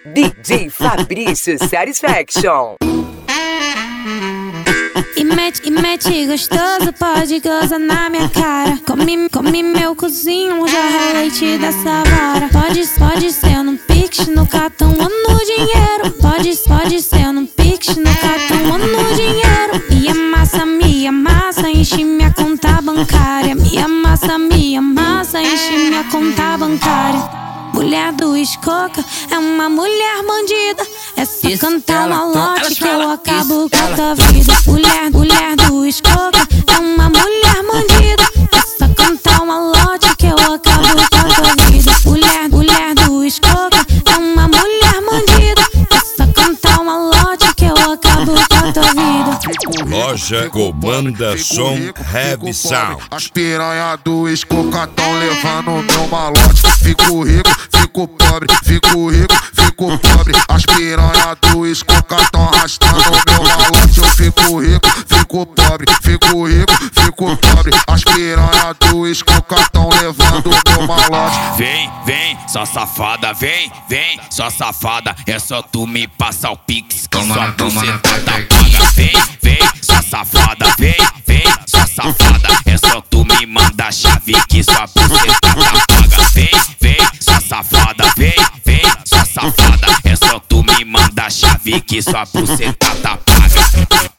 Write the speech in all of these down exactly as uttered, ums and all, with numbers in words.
D J Fabrício Satisfaction. E mete, e mete gostoso, pode gozar na minha cara. Come, come meu cozinho, jorra leite dessa vara. Pode, pode ser no Pix, no cartão ou no dinheiro. Pode, pode ser no Pix, no cartão ou no dinheiro. Me amassa, me amassa, enche minha conta bancária. Me amassa, me amassa, enche minha conta bancária. Mulher do Escoca é uma mulher bandida. É só isso, cantar uma lote que eu acabo isso, com a tua vida. Mulher, mulher do Escoca é uma mulher bandida. É só cantar uma lote que eu acabo com a tua vida. Mulher, mulher do Escoca é uma mulher bandida. É só cantar uma lote que eu acabo com a tua vida. Loja Comanda Som Heavy Sound. As piranha do Escoca tão levando meu malote. Fico rico, fico pobre, fico rico, fico pobre. As piranha do Escoca tão arrastando meu malote. Eu fico rico, fico pobre, fico rico, fico pobre. As piranha do Escoca tão levando meu malote. Vem, vem, só safada, vem, vem, só safada. É só tu me passar o pix que sua buceta tá paga. Vem, vem, só safada, vem, vem, só safada. É só tu me mandar a chave que sua buceta tá paga. Vem, vem, só safada, vem, vem, só safada. É só tu me mandar a chave que sua buceta tá paga.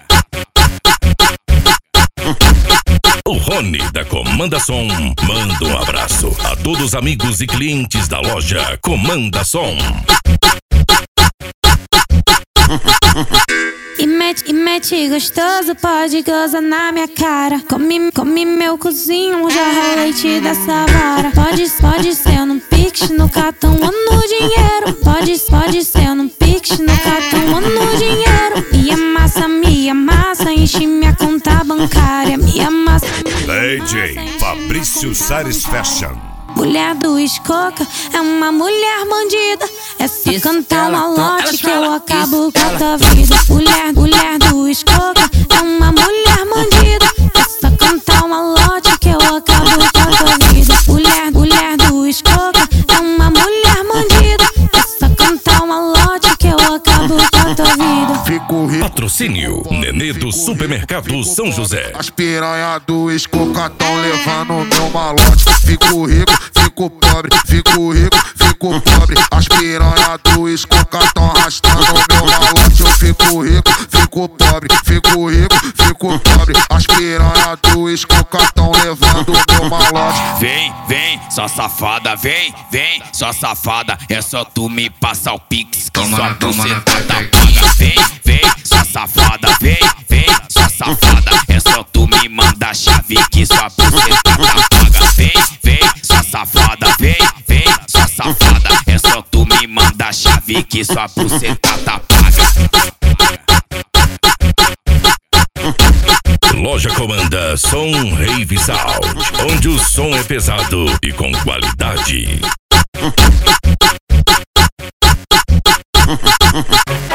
O Rony da Comanda Som manda um abraço a todos os amigos e clientes da loja Comanda Som. E mete, e mete gostoso, pode gozar na minha cara. Come, come meu cozinho, jorra leite dessa vara. Pode, pode ser no Pix, no cartão ou no dinheiro. Pode, pode ser no Pix, no cartão ou no dinheiro. Me amassa, me amassa, enche minha conta bancária. Me amassa, D J Fabrício Satisfaction. Mulher do Escoca é uma mulher bandida. É só isso, cantar uma lote que eu acabo com a tua vida. Mulher, mulher do Escoca é uma mulher bandida. É só cantar uma lote que eu acabo com a tua vida. Mulher, mulher do Escoca é uma mulher bandida. É só cantar uma lote que eu acabo com a tua vida. Fico rico. Patrocínio Nenê do Supermercado São José. As piranha do Escoca tão levando meu malote. Fico rico, fico pobre, fico rico, fico pobre. As piranha do Escoca tão arrastando meu malote. Eu fico rico, fico pobre, fico rico, fico pobre. As piranha do Escoca tão levando meu malote. Vem, vem, só safada, vem, vem, só safada. É só tu me passar o pix que sua buceta tá paga. Vem, vem, só safada, vem, vem, só safada. É só tu me mandar a chave que sua buceta tá paga. Vem, vem, só safada, vem, vem, só safada. É só tu me mandar a chave que sua buceta tá paga. Loja Comanda Som Heavy Sound, onde o som é pesado e com qualidade.